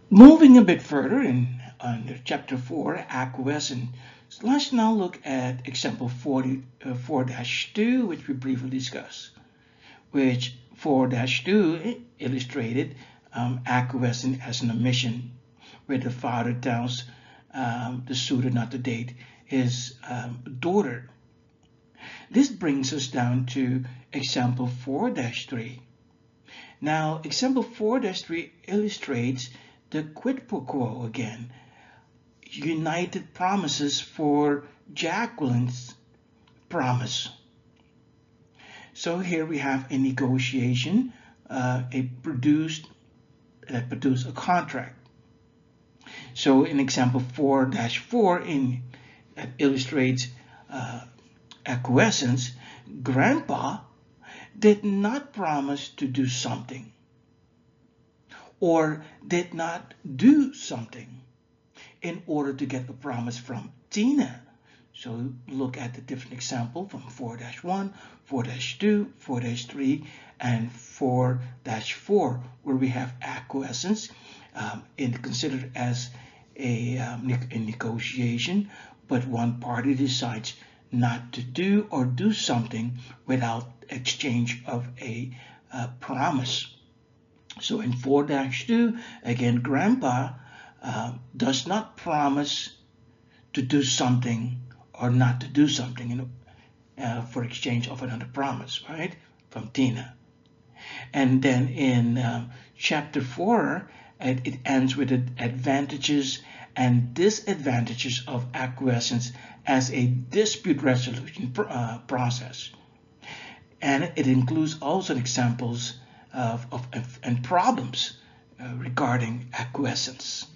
Moving a bit further in under chapter 4, acquiescence, let's now look at example 4-2, which we briefly discussed, which 4-2 illustrated acquiescence as an omission, where the father tells the suitor not to date his daughter. This brings us down to example 4-3. Now, example 4-3 illustrates the quid pro quo again. United promises for Jacqueline's promise. So here we have a negotiation, that produced a contract. So in example 4-4 that illustrates acquiescence, Grandpa did not promise to do something or did not do something in order to get a promise from Tina. So look at the different example from 4-1, 4-2, 4-3, and 4-4, where we have acquiescence considered as a negotiation, but one party decides not to do or do something without exchange of a promise. So in 4-2, again, Grandpa does not promise to do something or not to do something for exchange of another promise, right, from Tina. And then in chapter 4, it ends with the advantages and disadvantages of acquiescence as a dispute resolution process. And it includes also examples and problems regarding acquiescence.